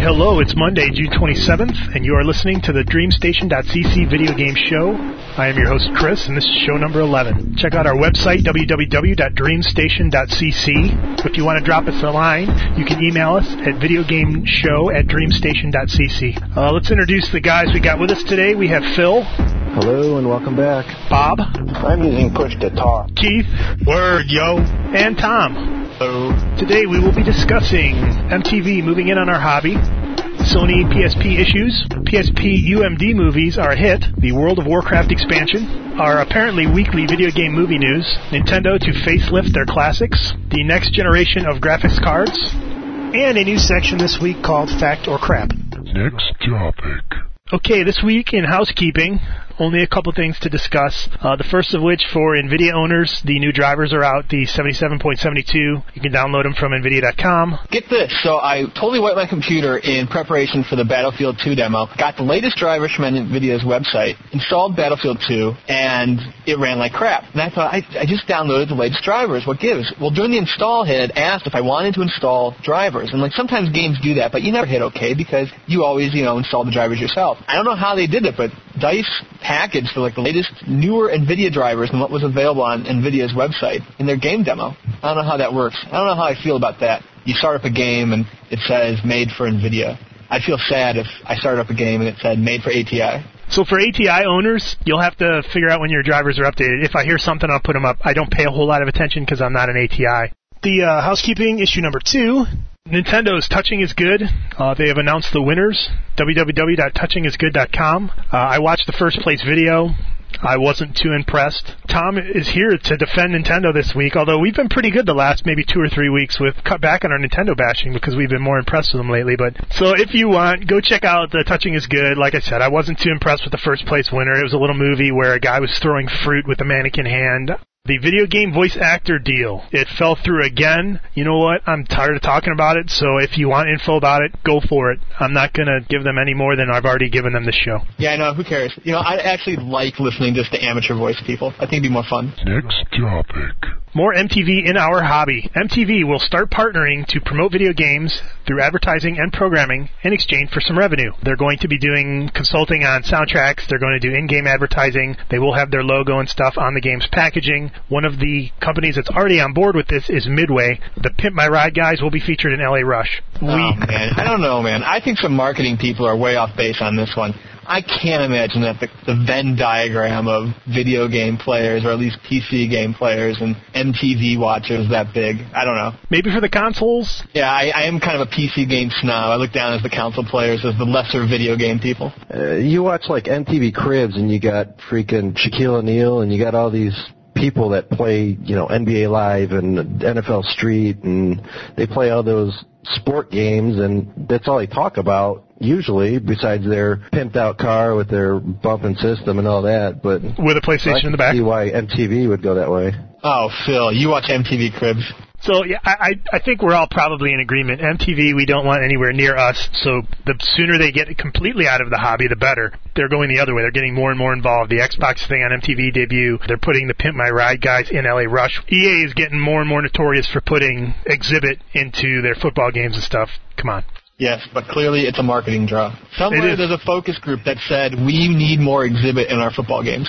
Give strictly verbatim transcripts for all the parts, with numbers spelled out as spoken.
hello, it's Monday, June twenty-seventh, and you are listening to the DreamStation dot c c video game show. I am your host, Chris, and this is show number eleven. Check out our website, w w w dot dreamstation dot c c. If you want to drop us a line, you can email us at videogameshow at dreamstation dot c c. Uh, let's introduce the guys we got with us today. We have Phil. Hello, and welcome back. Bob. I'm using push to talk. Keith. Word, yo. And Tom. Hello. Today we will be discussing M T V moving in on our hobby, Sony P S P issues, P S P U M D movies are a hit, the World of Warcraft expansion, our apparently weekly video game movie news, Nintendo to facelift their classics, the next generation of graphics cards, and a new section this week called Fact or Crap. Next topic. Okay, this week in housekeeping, only a couple things to discuss. Uh, the first of which, for NVIDIA owners, the new drivers are out, the seventy-seven point seventy-two. You can download them from NVIDIA dot com. Get this. So I totally wiped my computer in preparation for the Battlefield two demo. Got the latest drivers from NVIDIA's website, installed Battlefield two, and it ran like crap. And I thought, I, I just downloaded the latest drivers. What gives? Well, during the install hit, it asked if I wanted to install drivers. And, like, sometimes games do that, but you never hit OK because you always, you know, install the drivers yourself. I don't know how they did it, but DICE packaged for like the latest newer NVIDIA drivers than what was available on NVIDIA's website in their game demo. I don't know how that works. I don't know how I feel about that. You start up a game and it says made for NVIDIA. I'd feel sad if I started up a game and it said made for A T I. So for A T I owners, you'll have to figure out when your drivers are updated. If I hear something, I'll put them up. I don't pay a whole lot of attention because I'm not an A T I. The uh, housekeeping issue number two. Nintendo's Touching is Good. Uh, they have announced the winners, w w w dot touching is good dot com. Uh, I watched the first place video. I wasn't too impressed. Tom is here to defend Nintendo this week, although we've been pretty good the last maybe two or three weeks. We've cut back on our Nintendo bashing because we've been more impressed with them lately. But so if you want, go check out the Touching is Good. Like I said, I wasn't too impressed with the first place winner. It was a little movie where a guy was throwing fruit with a mannequin hand. The video game voice actor deal. It fell through again. You know what? I'm tired of talking about it, so if you want info about it, go for it. I'm not going to give them any more than I've already given them this show. Yeah, I know. Who cares? You know, I actually like listening just to amateur voice people. I think it'd be more fun. Next topic. More M T V in our hobby. M T V will start partnering to promote video games through advertising and programming in exchange for some revenue. They're going to be doing consulting on soundtracks. They're going to do in-game advertising. They will have their logo and stuff on the game's packaging. One of the companies that's already on board with this is Midway. The Pimp My Ride guys will be featured in L A Rush. We- oh, man. I don't know, man. I think some marketing people are way off base on this one. I can't imagine that the, the Venn diagram of video game players, or at least P C game players, and M T V watchers is that big. I don't know. Maybe for the consoles? Yeah, I, I am kind of a P C game snob. I look down as the console players as the lesser video game people. Uh, you watch like M T V Cribs, and you got freaking Shaquille O'Neal, and you got all these people that play, you know, N B A Live and N F L Street, and they play all those sport games, and that's all they talk about usually, besides their pimped out car with their bumping system and all that. But with a PlayStation in the back. I can see why M T V would go that way. Oh, Phil, you watch M T V Cribs. So, yeah, I, I think we're all probably in agreement. M T V, we don't want anywhere near us, so the sooner they get completely out of the hobby, the better. They're going the other way. They're getting more and more involved. The Xbox thing on M T V debut, they're putting the Pimp My Ride guys in L A Rush. E A is getting more and more notorious for putting Exhibit into their football games and stuff. Come on. Yes, but clearly it's a marketing draw. Somewhere there's a focus group that said, we need more Exhibit in our football games.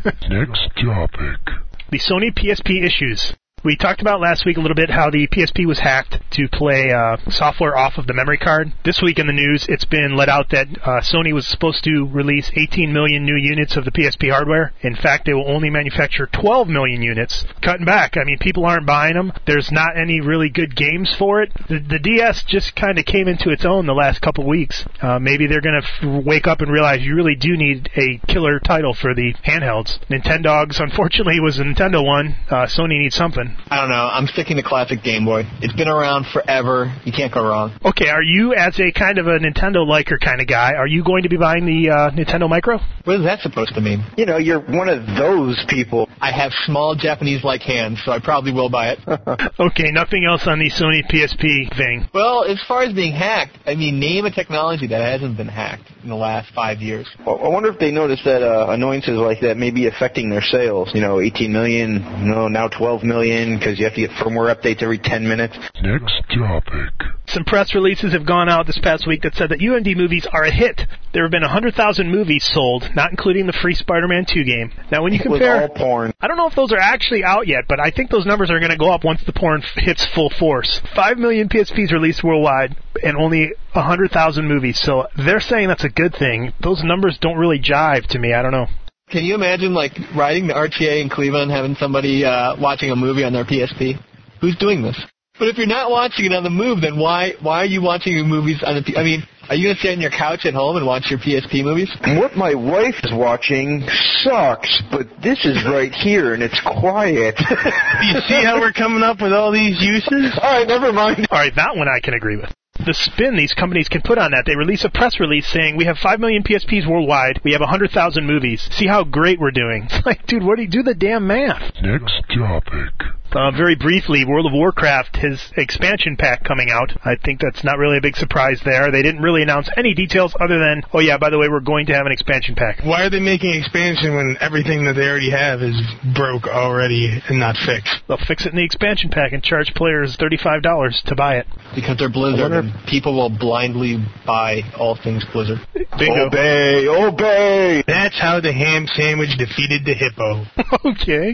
Next topic. The Sony P S P issues. We talked about last week a little bit how the P S P was hacked to play uh, software off of the memory card. This week in the news, it's been let out that uh, Sony was supposed to release eighteen million new units of the P S P hardware. In fact, they will only manufacture twelve million units. Cutting back. I mean, people aren't buying them. There's not any really good games for it. The, the D S just kind of came into its own the last couple weeks. Uh, maybe they're going to f- wake up and realize you really do need a killer title for the handhelds. Nintendogs, unfortunately, was a Nintendo one. Uh, Sony needs something. I don't know. I'm sticking to classic Game Boy. It's been around forever. You can't go wrong. Okay, are you, as a kind of a Nintendo liker kind of guy, are you going to be buying the uh, Nintendo Micro? What is that supposed to mean? You know, you're one of those people. I have small Japanese-like hands, so I probably will buy it. Okay, nothing else on the Sony P S P thing. Well, as far as being hacked, I mean, name a technology that hasn't been hacked in the last five years. Well, I wonder if they noticed that uh, annoyances like that may be affecting their sales. You know, eighteen million, you know, now twelve million, because you have to get firmware updates every ten minutes. Next topic. Some press releases have gone out this past week that said that U M D movies are a hit. There have been one hundred thousand movies sold, not including the free Spider-Man two game. Now, when you compare... With all porn. I don't know if those are actually out yet, but I think those numbers are going to go up once the porn f- hits full force. Five million P S Ps released worldwide, and only one hundred thousand movies, so they're saying that's a good thing. Those numbers don't really jive to me. I don't know. Can you imagine, like, riding the R T A in Cleveland and having somebody uh, watching a movie on their P S P? Who's doing this? But if you're not watching it on the move, then why why are you watching your movies on the P S P? I mean, are you going to sit on your couch at home and watch your P S P movies? What my wife is watching sucks, but this is right here, and it's quiet. Do you see how we're coming up with all these uses? All right, never mind. All right, that one I can agree with. The spin these companies can put on that. They release a press release saying, we have five million P S Ps worldwide, we have one hundred thousand movies. See how great we're doing. It's like, dude, what do you do the damn math? Next topic. Uh, very briefly, World of Warcraft, his expansion pack coming out. I think that's not really a big surprise there. They didn't really announce any details other than, oh yeah, by the way, we're going to have an expansion pack. Why are they making expansion when everything that they already have is broke already and not fixed? They'll fix it in the expansion pack and charge players thirty-five dollars to buy it. Because they're Blizzard, and people will blindly buy all things Blizzard. Bingo. Obey, obey. That's how the ham sandwich defeated the hippo. Okay.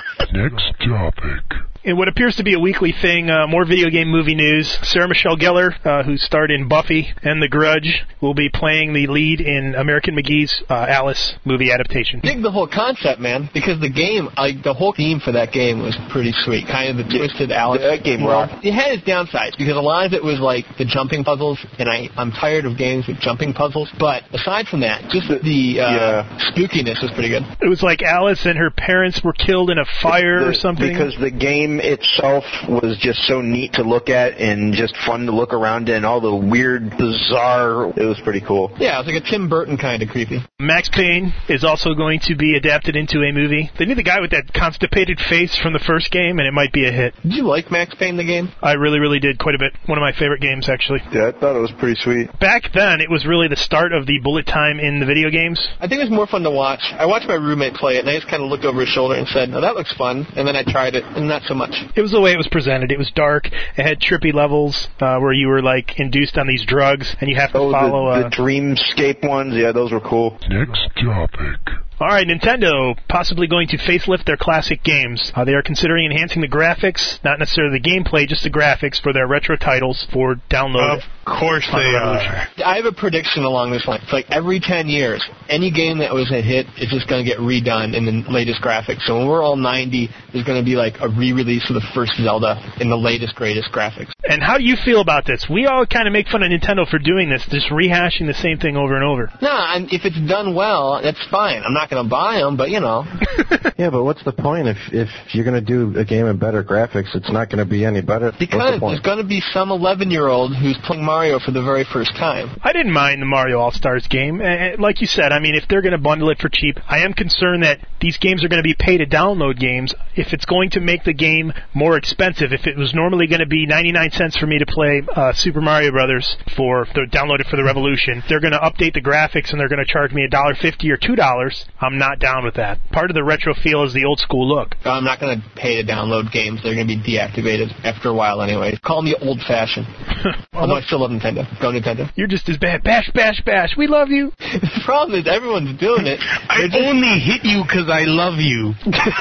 Next topic. In what appears to be a weekly thing, uh, more video game movie news. Sarah Michelle Gellar, uh, who starred in Buffy and The Grudge, will be playing the lead in American McGee's uh, Alice movie adaptation. Dig the whole concept, man, because the game, like the whole theme for that game was pretty sweet. Kind of the twisted Alice. That game rocked. It had its downsides because a lot of it was like the jumping puzzles, and I, I'm tired of games with jumping puzzles. But aside from that, just the uh, Yeah. spookiness was pretty good. It was like Alice and her parents were killed in a fire The- or something. Because the game itself was just so neat to look at and just fun to look around in. All the weird, bizarre, it was pretty cool. Yeah, it was like a Tim Burton kind of creepy. Max Payne is also going to be adapted into a movie. They need the guy with that constipated face from the first game, and it might be a hit. Did you like Max Payne, the game? I really, really did quite a bit. One of my favorite games, actually. Yeah, I thought it was pretty sweet. Back then, it was really the start of the bullet time in the video games. I think it was more fun to watch. I watched my roommate play it, and I just kind of looked over his shoulder and said, oh, that looks fun. And then I tried it, and not so much. It was the way it was presented. It was dark. It had trippy levels uh, where you were, like, induced on these drugs, and you have to Oh, follow... the, the uh, Dreamscape ones, yeah, those were cool. Next topic. All right, Nintendo possibly going to facelift their classic games. Uh, they are considering enhancing the graphics, not necessarily the gameplay, just the graphics for their retro titles for download. Of course on they the Revolution. are. I have a prediction along this line. It's like every ten years, any game that was a hit is just going to get redone in the latest graphics. So when we're all ninety, there's going to be like a re-release of the first Zelda in the latest, greatest graphics. And how do you feel about this? We all kind of make fun of Nintendo for doing this, just rehashing the same thing over and over. No, and if it's done well, that's fine. I'm not going to buy them, but you know. Yeah, but what's the point if if you're going to do a game in better graphics? It's not going to be any better. What's the Because point? there's going to be some eleven-year-old who's playing Mario for the very first time. I didn't mind the Mario All-Stars game. Uh, like you said, I mean, if they're going to bundle it for cheap, I am concerned that these games are going to be pay-to-download games. If it's going to make the game more expensive, if it was normally going to be ninety-nine cents for me to play uh, Super Mario Brothers for the download it for the Revolution, they're going to update the graphics and they're going to charge me one dollar fifty or two dollars. I'm not down with that. Part of the retro feel is the old-school look. I'm not going to pay to download games. They're going to be deactivated after a while anyway. Call me old-fashioned. Although I still love Nintendo. Go Nintendo. You're just as bad. Bash, bash, bash. We love you. The problem is everyone's doing it. I They're just- only hit you because I love you.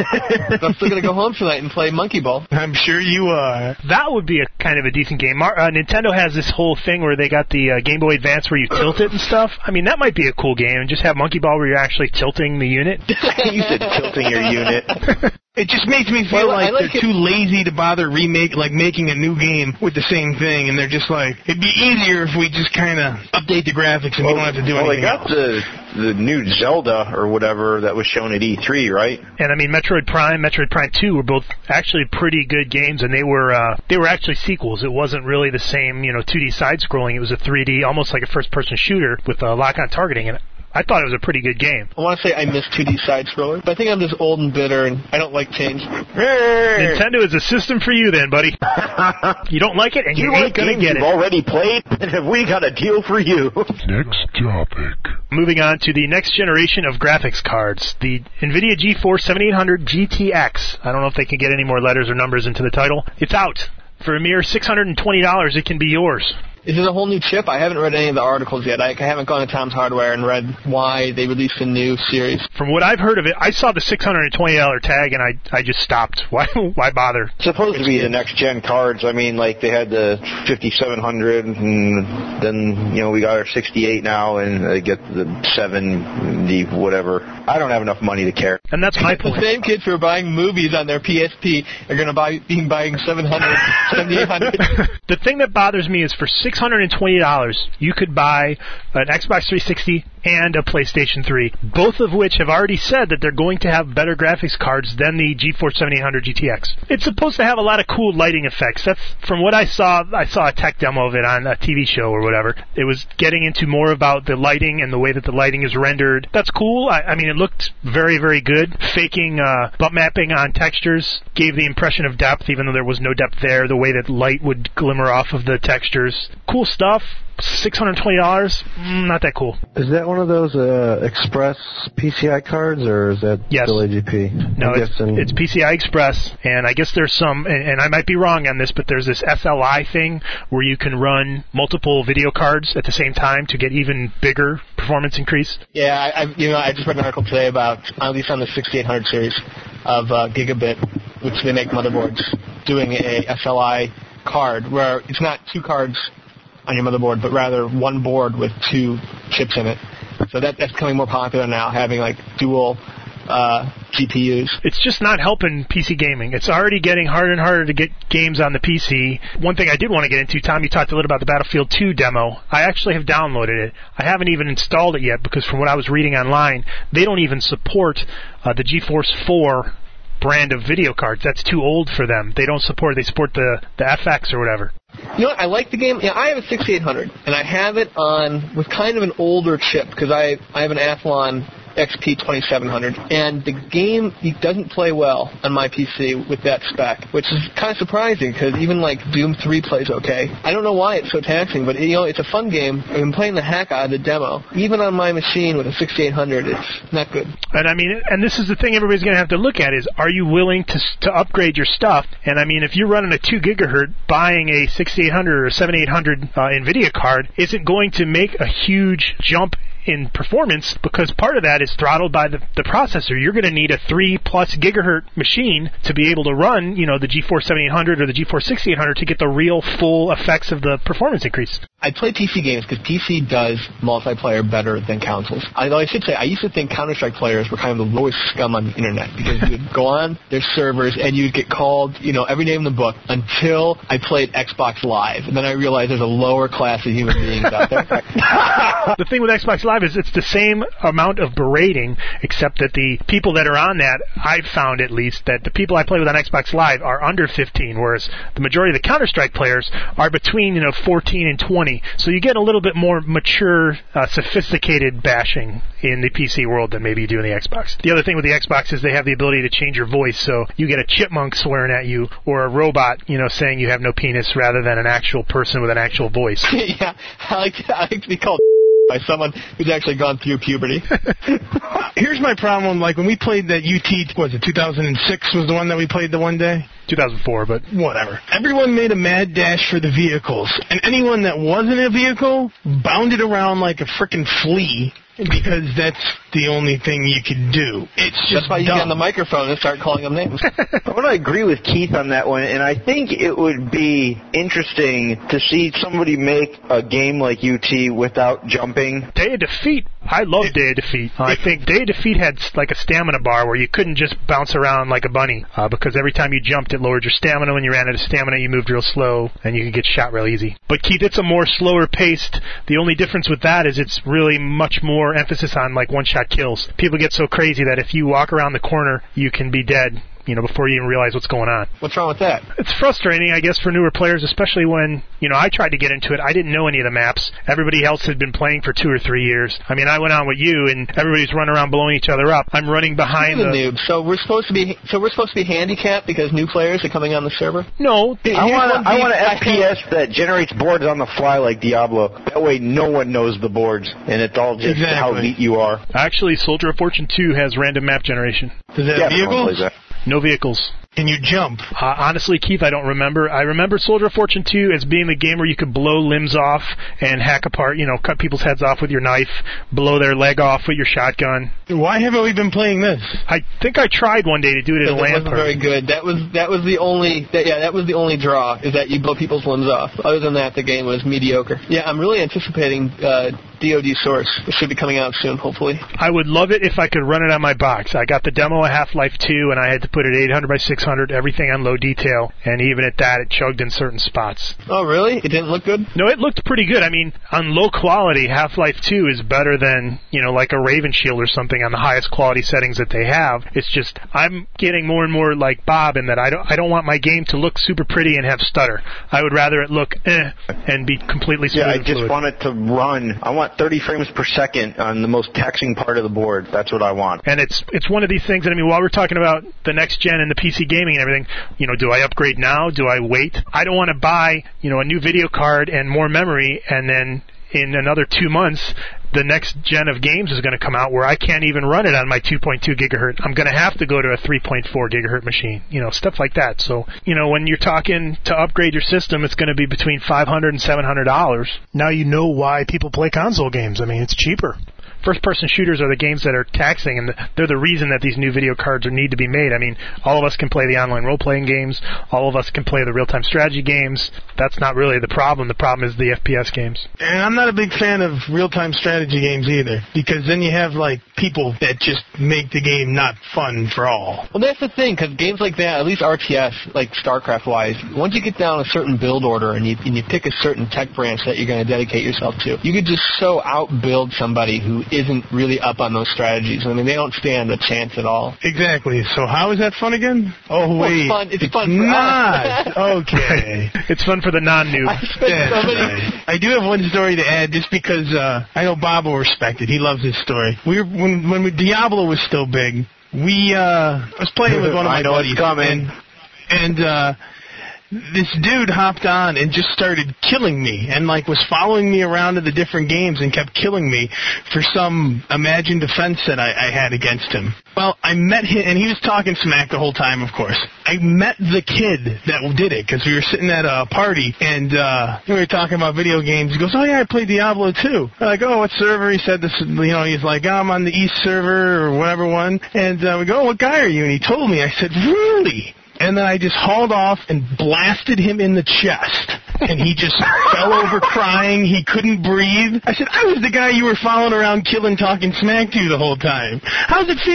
I'm still going to go home tonight and play Monkey Ball. I'm sure you are. That would be a kind of a decent game. Mar- uh, Nintendo has this whole thing where they got the uh, Game Boy Advance where you tilt it and stuff. I mean, that might be a cool game, and just have Monkey Ball where you're actually tilting the unit. You said tilting your unit. It just makes me feel Well, I like, like they're it- too lazy to bother remake, like making a new game with the same thing, and they're just like, it'd be easier if we just kind of update the graphics and we don't have to do well, they anything got else. the the new Zelda or whatever that was shown at E three, right? And I mean, Metroid Prime, Metroid Prime two were both actually pretty good games, and they were uh, they were actually sequels. It wasn't really the same, you know, two D side-scrolling. It was a three D, almost like a first-person shooter with uh, lock-on targeting. And I thought it was a pretty good game. I want to say I miss two D side-scroller, but I think I'm just old and bitter, and I don't like change. Nintendo is a system for you then, buddy. You don't like it, and you, You ain't like gonna games get you've it. already played? And have we got a deal for you? Next topic. Moving on to the next generation of graphics cards, the NVIDIA GeForce seventy-eight hundred G T X. I don't know if they can get any more letters or numbers into the title. It's out. For a mere six hundred twenty dollars, it can be yours. Is it a whole new chip? I haven't read any of the articles yet. I, I haven't gone to Tom's Hardware and read why they released a new series. From what I've heard of it, I saw the six hundred twenty dollars tag and I I just stopped. Why why bother? It's supposed to be the next gen cards. I mean, like they had the fifty-seven hundred, and then you know we got our sixty-eight now, and they get the seventy whatever. I don't have enough money to care. And that's my point. The same kids who are buying movies on their P S P are going to buy be buying seven hundred, seventy-eight hundred. The thing that bothers me is for six hundred twenty dollars, you could buy an Xbox three sixty and a PlayStation three, both of which have already said that they're going to have better graphics cards than the GeForce seventy-eight hundred G T X. It's supposed to have a lot of cool lighting effects. That's from what I saw. I saw a tech demo of it on a T V show or whatever. It was getting into more about the lighting and the way that the lighting is rendered. That's cool. I, I mean, it looked very, very good. Faking uh, bump mapping on textures gave the impression of depth, even though there was no depth there. The way that light would glimmer off of the textures. Cool stuff. six hundred twenty dollars, mm, not that cool. Is that one of those uh, Express P C I cards, or is that yes. still A G P? No, it's, it's P C I Express, and I guess there's some, and, and I might be wrong on this, but there's this S L I thing where you can run multiple video cards at the same time to get even bigger performance increase. Yeah, I, I you know I just read an article today about, at least on the sixty-eight hundred series of uh, Gigabit, which they make motherboards, doing a S L I card where it's not two cards on your motherboard, but rather one board with two chips in it. So that that's becoming more popular now, having like dual uh, G P Us. It's just not helping P C gaming. It's already getting harder and harder to get games on the P C. One thing I did want to get into, Tom, you talked a little about the Battlefield two demo. I actually have downloaded it. I haven't even installed it yet because from what I was reading online, they don't even support uh, the GeForce four brand of video cards. That's too old for them. They don't support, they support the, the F X or whatever. You know what? I like the game. Yeah, I have a sixty-eight hundred, and I have it on with kind of an older chip because I I have an Athlon X P twenty-seven hundred, and the game it doesn't play well on my P C with that spec, which is kind of surprising because even like Doom three plays okay. I don't know why it's so taxing, but you know it's a fun game. I've been playing the heck out of the demo. Even on my machine with a sixty-eight hundred, it's not good. And I mean, and this is the thing everybody's going to have to look at is, are you willing to to upgrade your stuff? And I mean, if you're running a two gigahertz, buying a sixty-eight hundred or seventy-eight hundred uh, NVIDIA card isn't going to make a huge jump in performance because part of that is throttled by the, the processor. You're going to need a three plus gigahertz machine to be able to run, you know, the GeForce seventy-eight hundred or the GeForce sixty-eight hundred to get the real full effects of the performance increase. I play P C games because P C does multiplayer better than consoles. Although I should say, I used to think Counter-Strike players were kind of the lowest scum on the internet because you would go on their servers and you'd get called, you know, every name in the book until I played Xbox Live. And then I realized there's a lower class of human beings out there. The thing with Xbox Live is it's the same amount of berating, except that the people that are on that, I've found at least, that the people I play with on Xbox Live are under fifteen, whereas the majority of the Counter-Strike players are between, you know, fourteen and twenty. So you get a little bit more mature, uh, sophisticated bashing in the P C world than maybe you do in the Xbox. The other thing with the Xbox is they have the ability to change your voice, so you get a chipmunk swearing at you or a robot, you know, saying you have no penis rather than an actual person with an actual voice. Yeah, I like, to, I like to be called by someone who's actually gone through puberty. Here's my problem. Like, when we played that U T, was it two thousand six was the one that we played the one day? two thousand four, but whatever. Everyone made a mad dash for the vehicles, and anyone that wasn't a vehicle bounded around like a frickin' flea because that's the only thing you could do. It's just That's why you dumb. get on the microphone and start calling them names. I'm going to agree with Keith on that one, and I think it would be interesting to see somebody make a game like U T without jumping. Day of Defeat, I love Day of Defeat. Uh, I think Day of Defeat had like a stamina bar where you couldn't just bounce around like a bunny uh, because every time you jumped it lowered your stamina. When you ran out of stamina you moved real slow and you could get shot real easy. But Keith, it's a more slower paced. The only difference with that is it's really much more emphasis on like one-shot kills. People get so crazy that if you walk around the corner you can be dead, you know, before you even realize what's going on. What's wrong with that? It's frustrating, I guess, for newer players, especially when, you know, I tried to get into it. I didn't know any of the maps. Everybody else had been playing for two or three years. I mean, I went on with you, and everybody's running around blowing each other up. I'm running behind You're the... the noob. So we're supposed to be so we're supposed to be handicapped because new players are coming on the server? No. I want a, I want an F P S that generates boards on the fly like Diablo. That way no one knows the boards, and it's all just Exactly. how neat you are. Actually, Soldier of Fortune two has random map generation. Does that Yeah, have everyone vehicles? plays that. No vehicles. Can you jump? Uh, honestly, Keith, I don't remember. I remember Soldier of Fortune two as being the game where you could blow limbs off and hack apart, you know, cut people's heads off with your knife, blow their leg off with your shotgun. Why haven't we been playing this? I think I tried one day to do it at a That LAN wasn't party. very good. That was that was the only that, yeah that was the only draw, is that you blow people's limbs off. Other than that, the game was mediocre. Yeah, I'm really anticipating uh, D O D Source. It should be coming out soon, hopefully. I would love it if I could run it on my box. I got the demo of Half-Life two, and I had to put it eight hundred by six hundred, everything on low detail, and even at that, it chugged in certain spots. Oh, really? It didn't look good? No, it looked pretty good. I mean, on low quality, Half-Life two is better than, you know, like a Raven Shield or something on the highest quality settings that they have. It's just, I'm getting more and more like Bob in that I don't, I don't want my game to look super pretty and have stutter. I would rather it look eh and be completely smooth Yeah, I and just fluid. want it to run. I want thirty frames per second on the most taxing part of the board. That's what I want. And it's it's one of these things that, I mean, while we're talking about the next gen and the P C gaming and everything, you know, do I upgrade now? Do I wait? I don't want to buy, you know, a new video card and more memory, and then in another two months, the next gen of games is going to come out where I can't even run it on my two point two gigahertz. I'm going to have to go to a three point four gigahertz machine, you know, stuff like that. So, you know, when you're talking to upgrade your system, it's going to be between five hundred dollars and seven hundred dollars. Now you know why people play console games. I mean, it's cheaper. First-person shooters are the games that are taxing, and they're the reason that these new video cards are need to be made. I mean, all of us can play the online role-playing games. All of us can play the real-time strategy games. That's not really the problem. The problem is the F P S games. And I'm not a big fan of real-time strategy games either, because then you have, like, people that just make the game not fun for all. Well, that's the thing, because games like that, at least R T S, like StarCraft-wise, once you get down a certain build order and you, and you pick a certain tech branch that you're going to dedicate yourself to, you could just so outbuild somebody who isn't really up on those strategies. I mean, they don't stand a chance at all. Exactly. So how is that fun again? Oh, Well, wait. it's fun. It's, fun for not. us. Okay. It's fun for the non-noob. I spent That's so many... right. I do have one story to add, just because uh, I know Bob will respect it. He loves this story. We were when when we, Diablo was still big. We uh, I was playing with one of my I know buddies, it's coming. and, and uh, this dude hopped on and just started killing me, and like was following me around to the different games and kept killing me for some imagined offense that I, I had against him. Well, I met him, and he was talking smack the whole time, of course. I met the kid that did it, because we were sitting at a party, and uh, we were talking about video games. He goes, oh, yeah, I play Diablo, too. I'm like, oh, what server? He said this, you know, he's like, oh, I'm on the East server, or whatever one. And uh, we go, oh, what guy are you? And he told me. I said, really? And then I just hauled off and blasted him in the chest. And he just fell over crying. He couldn't breathe. I said, I was the guy you were following around killing, talking smack to the whole time. How's it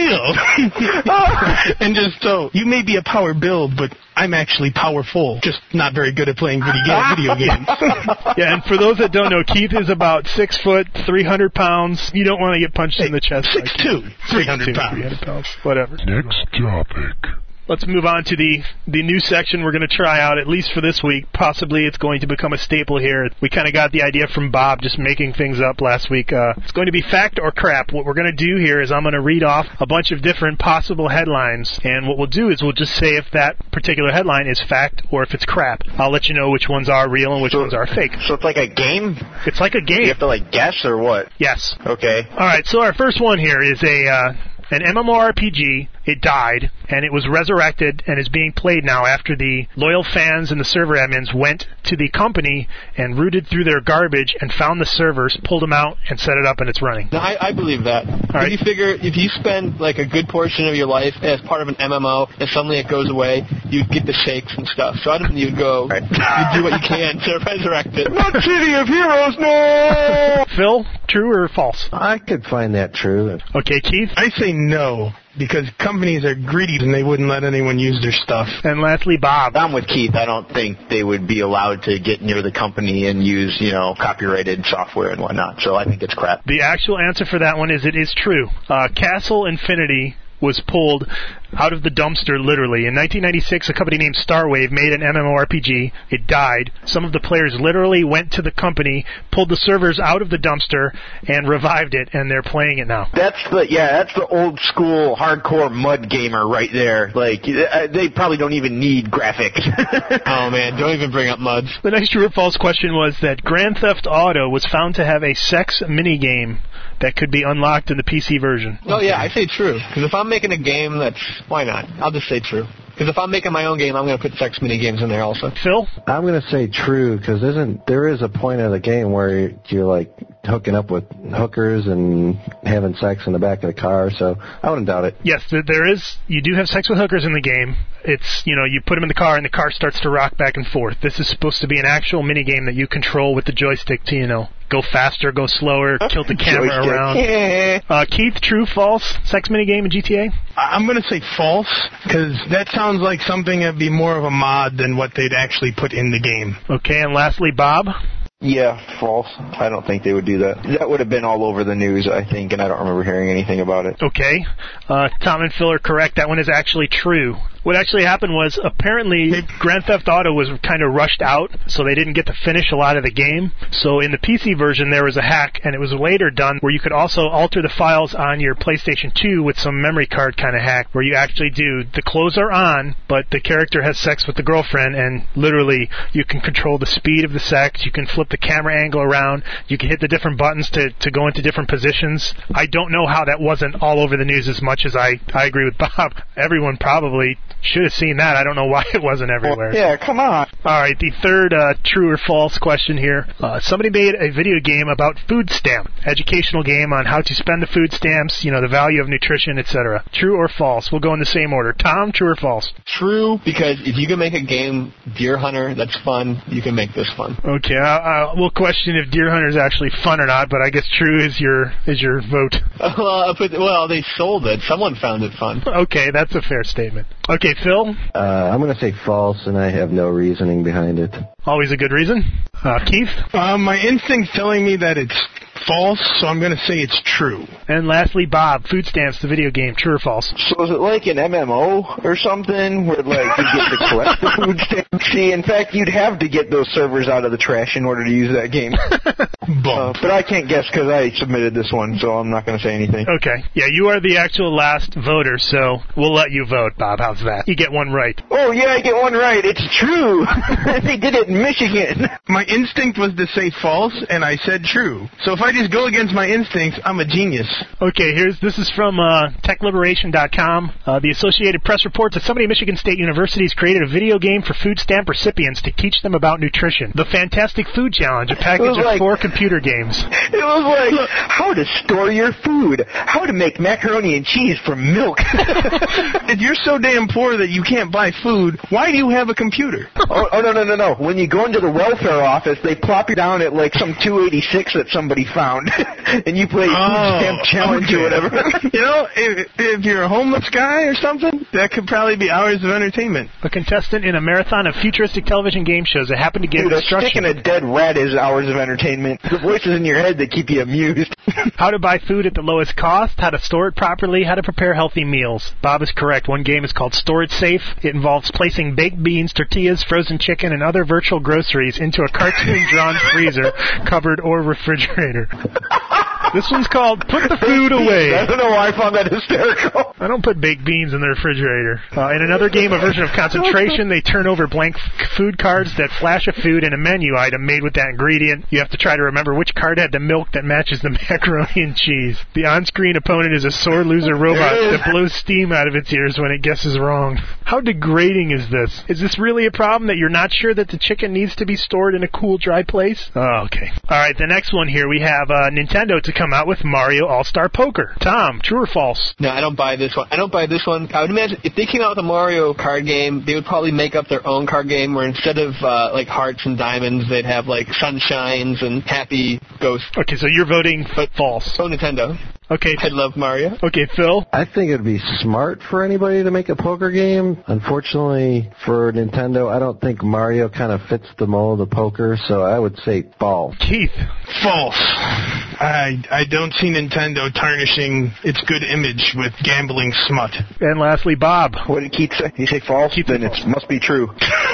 feel? And just so, you may be a power build, but I'm actually powerful. Just not very good at playing video, video games. Yeah, and for those that don't know, Keith is about six foot, three hundred pounds. You don't want to get punched Hey, in the chest. six like two, three hundred pounds. three hundred pounds. Whatever. Next topic. Let's move on to the, the new section we're going to try out, at least for this week. Possibly it's going to become a staple here. We kind of got the idea from Bob just making things up last week. Uh, it's going to be fact or crap. What we're going to do here is I'm going to read off a bunch of different possible headlines, and what we'll do is we'll just say if that particular headline is fact or if it's crap. I'll let you know which ones are real and which So- ones are fake. So it's like a game? It's like a You game. have to like guess or what? Yes. Okay. All right, so our first one here is a uh, an MMORPG. It died, and it was resurrected and is being played now after the loyal fans and the server admins went to the company and rooted through their garbage and found the servers, pulled them out, and set it up, and it's running. No, I, I believe that. right. If you figure, if you spend like a good portion of your life as part of an M M O and suddenly it goes away, you'd get the shakes and stuff. So I don't think you'd go, Right. you'd do what you can to resurrect it. Not City of Heroes, no! Phil, true or false? I could find that true. Okay, Keith. I say no, because companies are greedy and they wouldn't let anyone use their stuff. And lastly, Bob. I'm with Keith. I don't think they would be allowed to get near the company and use, you know, copyrighted software and whatnot. So I think it's crap. The actual answer for that one is it is true. Uh, Castle Infinity was pulled out of the dumpster, literally. In nineteen ninety-six, a company named Starwave made an MMORPG. It died. Some of the players literally went to the company, pulled the servers out of the dumpster, and revived it, and they're playing it now. That's the yeah. That's the old school hardcore mud gamer right there. Like uh, they probably don't even need graphics. Oh man, don't even bring up muds. The next true or false question was that Grand Theft Auto was found to have a sex minigame that could be unlocked in the P C version. Oh yeah, I say true. Because if I'm making a game that's, why not? I'll just say true. Because if I'm making my own game, I'm going to put sex mini games in there also. Phil? I'm going to say true, because isn't there is a point of the game where you're like hooking up with hookers and having sex in the back of the car, so I wouldn't doubt it. Yes, there is. You do have sex with hookers in the game. It's, you know, you put them in the car and the car starts to rock back and forth. This is supposed to be an actual mini game that you control with the joystick to, you know, go faster, go slower, tilt the camera around. Yeah. Uh, Keith, true, false? Sex mini game in G T A? I'm going to say false, because that sounds like something that'd be more of a mod than what they'd actually put in the game. Okay, and lastly, Bob? Yeah, false. I don't think they would do that. That would have been all over the news, I think, and I don't remember hearing anything about it. Okay. Uh, Tom and Phil are correct. That one is actually true. What actually happened was, apparently, Grand Theft Auto was kind of rushed out, so they didn't get to finish a lot of the game. So in the P C version, there was a hack, and it was later done where you could also alter the files on your PlayStation two with some memory card kind of hack, where you actually do, the clothes are on, but the character has sex with the girlfriend, and literally, you can control the speed of the sex, you can flip the camera angle around, you can hit the different buttons to, to go into different positions. I don't know how that wasn't all over the news as much as I, I agree with Bob. Everyone probably should have seen that. I don't know why it wasn't everywhere. Yeah, come on. All right, the third uh, true or false question here. Uh, somebody made a video game about food stamp, educational game on how to spend the food stamps, you know, the value of nutrition, et cetera. True or false? We'll go in the same order. Tom, true or false? True, because if you can make a game Deer Hunter that's fun, you can make this fun. Okay, uh, uh, we'll question if Deer Hunter is actually fun or not, but I guess true is your is your vote. Uh, well, but, well, they sold it. Someone found it fun. Okay, that's a fair statement. Okay, Phil? Uh, I'm going to say false, and I have no reasoning behind it. Always a good reason. Uh, Keith? Uh, my instinct's telling me that it's false, so I'm going to say it's true. And lastly, Bob, Food Stamps, the video game, true or false? So is it like an M M O or something where like you get to collect the food stamps? See, in fact, you'd have to get those servers out of the trash in order to use that game. uh, but I can't guess because I submitted this one, so I'm not going to say anything. Okay. Yeah, you are the actual last voter, so we'll let you vote, Bob. How's that? You get one right. Oh, yeah, I get one right. It's true. They did it in Michigan. My instinct was to say false, and I said true. So if I just go against my instincts, I'm a genius. Okay, here's this is from uh, tech liberation dot com. Uh, the Associated Press reports that somebody at Michigan State University has created a video game for food stamp recipients to teach them about nutrition. The Fantastic Food Challenge, a package of like, four computer games. It was like how to store your food, how to make macaroni and cheese from milk. If you're so damn poor that you can't buy food, why do you have a computer? oh, oh, no, no, no, no. When you go into the welfare office, they plop you down at like some two eighty-six that somebody found, and you play oh, Food Stamp Challenge okay. or whatever. You know, if, if you're a homeless guy or something, that could probably be hours of entertainment. A contestant in a marathon of futuristic television game shows that happened to give Dude, a instruction. stick and a dead rat is hours of entertainment. The voices in your head that keep you amused. How to buy food at the lowest cost, how to store it properly, how to prepare healthy meals. Bob is correct. One game is called Storage Safe. It involves placing baked beans, tortillas, frozen chicken, and other virtual groceries into a cartoon-drawn freezer, cupboard, or refrigerator. This one's called Put the Food Away. I don't know why I found that hysterical. I don't put baked beans in the refrigerator. Uh, in another game, a version of Concentration, they turn over blank f- food cards that flash a food and a menu item made with that ingredient. You have to try to remember which card had the milk that matches the macaroni and cheese. The on-screen opponent is a sore loser robot that blows steam out of its ears when it guesses wrong. How degrading is this? Is this really a problem that you're not sure that the chicken needs to be stored in a cool, dry place? Oh, okay. All right, the next one here, we have uh, Nintendo to come out with Mario All-Star Poker. Tom, true or false? No, I don't buy this one. I don't buy this one. I would imagine if they came out with a Mario card game, they would probably make up their own card game where instead of uh, like hearts and diamonds, they'd have like sunshines and happy ghosts. Okay, so you're voting but false. Oh, Nintendo. Okay. I love Mario. Okay, Phil? I think it would be smart for anybody to make a poker game. Unfortunately, for Nintendo, I don't think Mario kind of fits the mold of poker, so I would say false. Keith? False. I I don't see Nintendo tarnishing its good image with gambling smut. And lastly, Bob? What did Keith say? Did he say false? Keith then false. it must be true.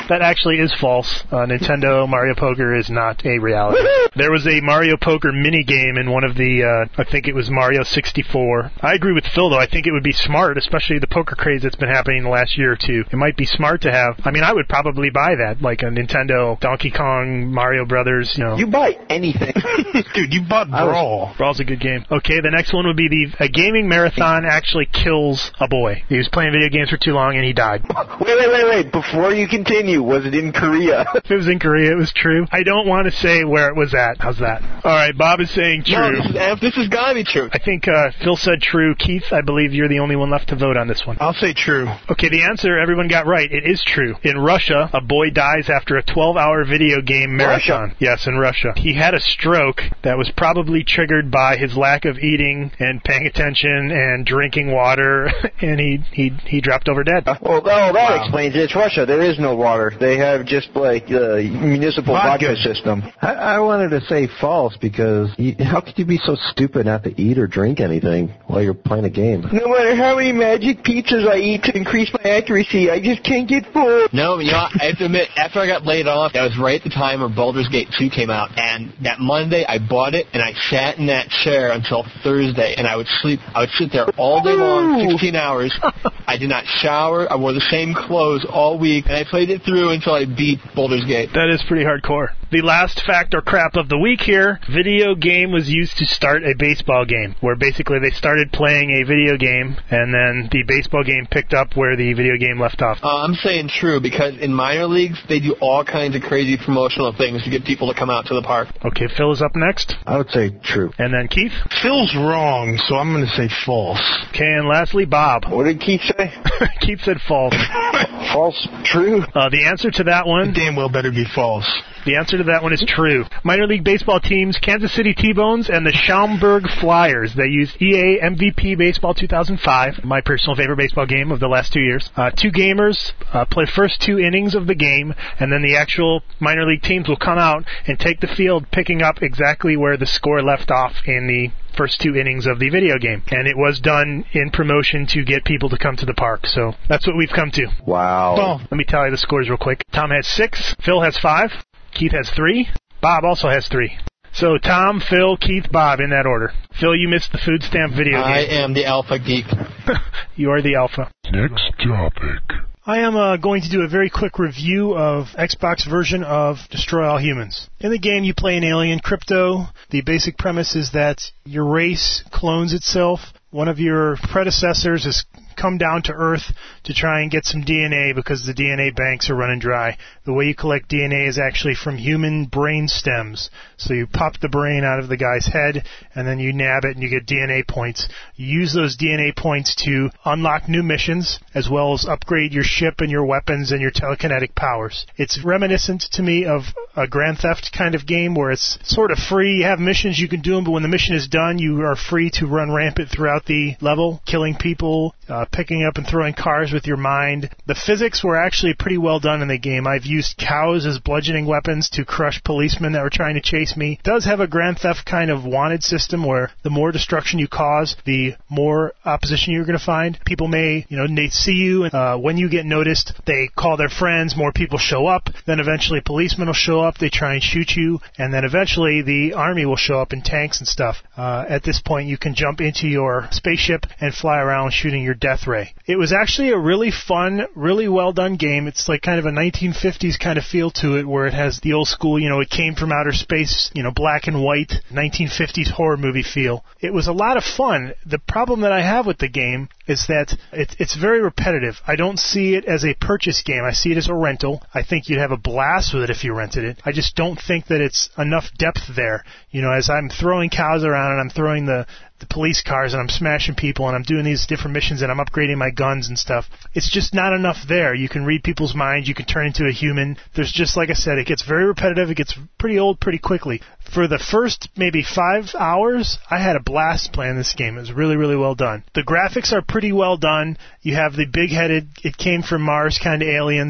That actually is false. Uh, Nintendo Mario Poker is not a reality. There was a Mario Poker minigame in one of the, uh, I think it was Mario sixty-four. I agree with Phil, though. I think it would be smart, especially the poker craze that's been happening the last year or two. It might be smart to have. I mean, I would probably buy that, like a Nintendo Donkey Kong, Mario Brothers, you know. You buy anything. Dude, you bought Brawl. Brawl's a good game. Okay, the next one would be the a gaming marathon actually kills a boy. He was playing video games for too long and he died. Wait, wait, wait, wait. Before you continue, was it in Korea? If it was in Korea, it was true. I don't want to say where it was at. How's that? All right, Bob is saying true. No, this, is, this has got to be true. I think uh, Phil said true. Keith, I believe you're the only one left to vote on this one. I'll say true. Okay, the answer everyone got right. It is true. In Russia, a boy dies after a twelve-hour video game marathon. Russia. Yes, in Russia. He had a stroke that was probably triggered by his lack of eating and paying attention and drinking water, and he he he dropped over dead. Uh, well, oh, that wow. explains it. It's Russia. There is no water. They have just like the uh, municipal vodka, vodka system. I, I wanted to say false because you, how could you be so stupid not to eat or drink anything while you're playing a game? No matter how many magic pizzas I eat to increase my accuracy, I just can't get full. No, you know, I have to admit, after I got laid off, that was right at the time where Baldur's Gate two came out, and that Monday I bought it, and I sat in that chair until Thursday, and I would sleep, I would sit there all day long, sixteen hours. I did not shower, I wore the same clothes all week, and I played it through until I beat Baldur's Gate. That is pretty hardcore. The last fact or crap of the week here, video game was used to start a baseball game, where basically they started playing a video game, and then the baseball game picked up where the video game left off. Uh, I'm saying true, because in minor leagues, they do all kinds of crazy promotional things to get people to come out to the park. Okay, Phil is up next. I would say true. And then Keith? Phil's wrong, so I'm going to say false. Okay, and lastly, Bob. What did Keith say? Keith said false. False, true. Uh, the answer to that one... It damn well better be false. The answer to that one is true. Minor League Baseball teams, Kansas City T-Bones and the Schaumburg Flyers. They used E A M V P Baseball two thousand five, my personal favorite baseball game of the last two years. Uh, two gamers uh, play first two innings of the game, and then the actual minor league teams will come out and take the field, picking up exactly where the score left off in the first two innings of the video game. And it was done in promotion to get people to come to the park. So that's what we've come to. Wow. Well, let me tell you the scores real quick. Tom has six. Phil has five. Keith has three. Bob also has three. So Tom, Phil, Keith, Bob in that order. Phil, you missed the food stamp video game. I am the alpha geek. You are the alpha. Next topic. I am uh, going to do a very quick review of Xbox version of Destroy All Humans. In the game, you play an alien, Crypto. The basic premise is that your race clones itself. One of your predecessors has come down to Earth to try and get some D N A because the D N A banks are running dry. The way you collect D N A is actually from human brain stems. So you pop the brain out of the guy's head, and then you nab it, and you get D N A points. You use those D N A points to unlock new missions, as well as upgrade your ship and your weapons and your telekinetic powers. It's reminiscent to me of a Grand Theft kind of game where it's sort of free. You have missions, you can do them, but when the mission is done, you are free to run rampant throughout the level, killing people, uh, picking up and throwing cars with your mind. The physics were actually pretty well done in the game. I've used cows as bludgeoning weapons to crush policemen that were trying to chase me. It does have a Grand Theft kind of wanted system where the more destruction you cause, the more opposition you're going to find. People may, you know, they see you, and uh, when you get noticed, they call their friends, more people show up, then eventually policemen will show up, they try and shoot you, and then eventually the army will show up in tanks and stuff. Uh, at this point, you can jump into your spaceship and fly around shooting your death ray. It was actually a really fun, really well done game. It's like kind of a nineteen fifties kind of feel to it where it has the old school, you know, it came from outer space, you know, black and white, nineteen fifties horror movie feel. It was a lot of fun. The problem that I have with the game is that it, it's very repetitive. I don't see it as a purchase game. I see it as a rental. I think you'd have a blast with it if you rented it. I just don't think that it's enough depth there. You know, as I'm throwing cows around and I'm throwing the the police cars and I'm smashing people and I'm doing these different missions and I'm upgrading my guns and stuff. It's just not enough there. You can read people's minds. You can turn into a human. There's just, like I said, it gets very repetitive. It gets pretty old pretty quickly. For the first maybe five hours, I had a blast playing this game. It was really, really well done. The graphics are pretty well done. You have the big-headed, it came from Mars kind of aliens.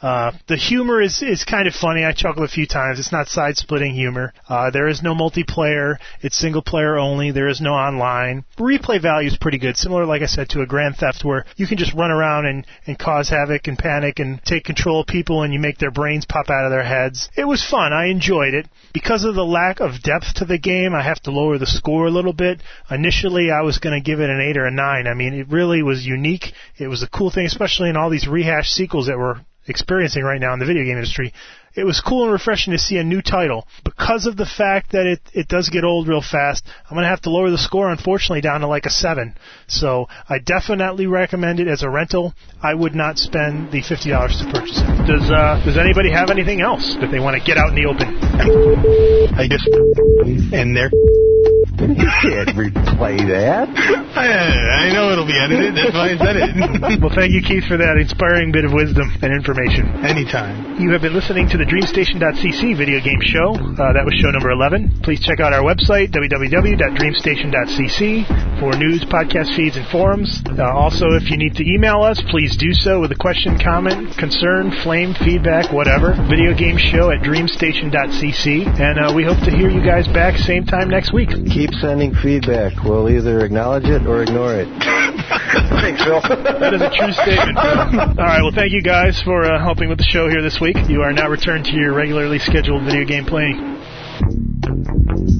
Uh, the humor is, is kind of funny. I chuckled a few times. It's not side-splitting humor. Uh, there is no multiplayer. It's single-player only. There is no online. Replay value is pretty good, similar, like I said, to a Grand Theft where you can just run around and, and cause havoc and panic and take control of people and you make their brains pop out of their heads. It was fun. I enjoyed it. Because of the lack of depth to the game, I have to lower the score a little bit. Initially, I was going to give it an eight or a nine. I mean, it really was unique. It was a cool thing, especially in all these rehashed sequels that we're experiencing right now in the video game industry. It was cool and refreshing to see a new title. Because of the fact that it, it does get old real fast, I'm going to have to lower the score, unfortunately, down to like a seven. So I definitely recommend it as a rental. I would not spend the fifty dollars to purchase it. Does uh, does anybody have anything else that they want to get out in the open? I just... And there... You can't replay that. I, I know it'll be edited. That's why I said it. Well, thank you, Keith, for that inspiring bit of wisdom and information. Anytime. You have been listening to the DreamStation dot c c video game show. Uh, that was show number eleven. Please check out our website, w w w dot dreamstation dot c c, for news, podcast feeds, and forums. Uh, also, if you need to email us, please do so with a question, comment, concern, flame, feedback, whatever. Video game show at dreamstation dot c c. And uh, we hope to hear you guys back same time next week. Keep sending feedback. We'll either acknowledge it or ignore it. Thanks, Phil. That is a true statement. All right, well, thank you guys for uh, helping with the show here this week. You are now returned to your regularly scheduled video game playing.